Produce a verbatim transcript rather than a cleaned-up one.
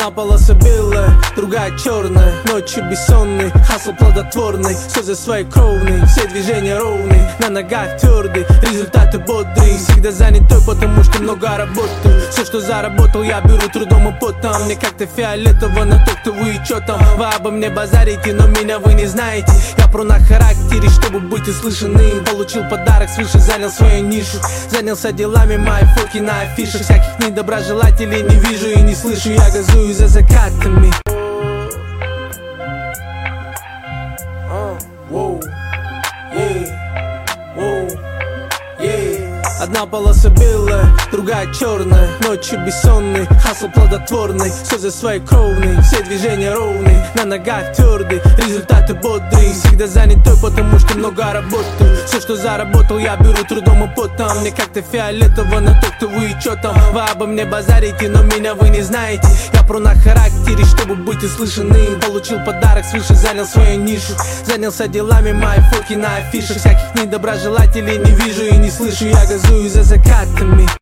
Одна полоса белая, другая черная. Ночью бессонный, хасл плодотворный. Слезы свои кровные, все движения ровные. На ногах твердый, результаты бодрые. Всегда занятой, потому что много работаю. Все, что заработал, я беру трудом и потом. Мне как-то фиолетово на то, кто вы и чё там. Вы обо мне базарите, но меня вы не знаете. Я про на характере, чтобы быть услышанным. Получил подарок свыше, занял свою нишу. Занялся делами, мои фотки на афишах. Всяких недоброжелателей не вижу и не слышу. Я газую за закатами. Одна полоса белая, другая черная. Ночью бессонный, хасл плодотворный. Слезы свои кровные, все движения ровные. На ногах твердый, результаты бодрые. Всегда занятой, потому что много работаю. Все, что заработал, я беру трудом и потом. Мне как-то фиолетово на то, кто вы и чё там. Вы обо мне базарите, но меня вы не знаете. Я про на характере, чтобы быть услышанным. Получил подарок свыше, занял свою нишу. Занялся делами, мои фотки на афишах. Всяких недоброжелателей не вижу и не слышу. Я газую за закатами.